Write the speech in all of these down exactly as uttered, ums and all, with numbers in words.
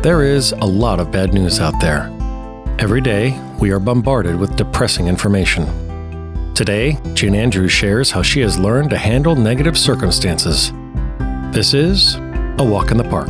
There is a lot of bad news out there. Every day, we are bombarded with depressing information. Today, Jane Andrews shares how she has learned to handle negative circumstances. This is A Walk in the Park.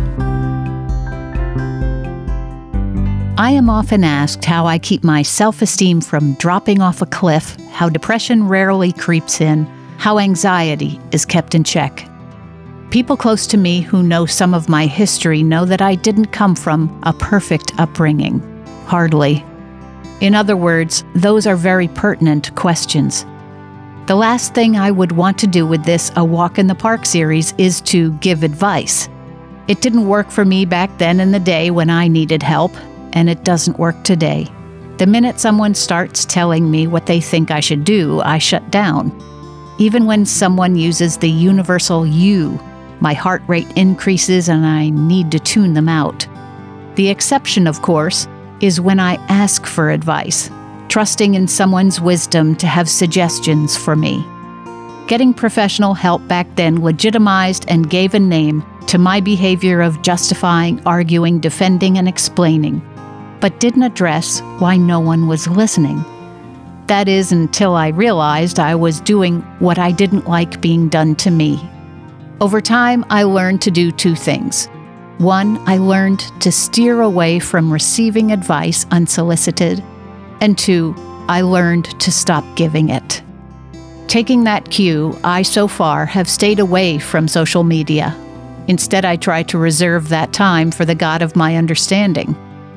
I am often asked how I keep my self-esteem from dropping off a cliff, how depression rarely creeps in, how anxiety is kept in check. People close to me who know some of my history know that I didn't come from a perfect upbringing. Hardly. In other words, those are very pertinent questions. The last thing I would want to do with this A Walk in the Park series is to give advice. It didn't work for me back then in the day when I needed help, and it doesn't work today. The minute someone starts telling me what they think I should do, I shut down. Even when someone uses the universal you, my heart rate increases and I need to tune them out. The exception, of course, is when I ask for advice, trusting in someone's wisdom to have suggestions for me. Getting professional help back then legitimized and gave a name to my behavior of justifying, arguing, defending, and explaining, but didn't address why no one was listening. That is, until I realized I was doing what I didn't like being done to me. Over time, I learned to do two things. One, I learned to steer away from receiving advice unsolicited. And two, I learned to stop giving it. Taking that cue, I so far have stayed away from social media. Instead, I try to reserve that time for the God of my understanding.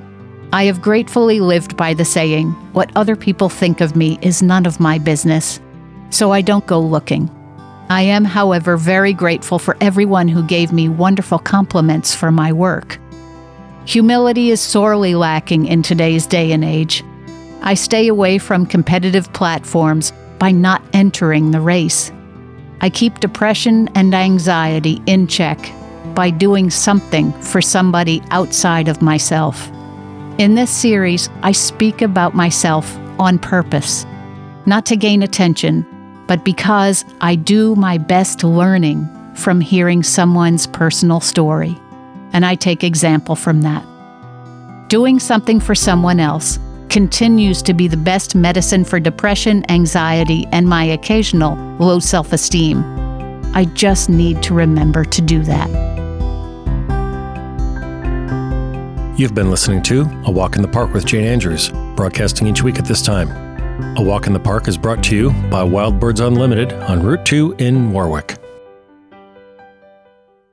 I have gratefully lived by the saying, what other people think of me is none of my business, so I don't go looking. I am, however, very grateful for everyone who gave me wonderful compliments for my work. Humility is sorely lacking in today's day and age. I stay away from competitive platforms by not entering the race. I keep depression and anxiety in check by doing something for somebody outside of myself. In this series, I speak about myself on purpose, not to gain attention, but because I do my best learning from hearing someone's personal story, and I take example from that. Doing something for someone else continues to be the best medicine for depression, anxiety, and my occasional low self-esteem. I just need to remember to do that. You've been listening to A Walk in the Park with Jane Andrews, broadcasting each week at this time. A Walk in the Park is brought to you by Wild Birds Unlimited on Route two in Warwick.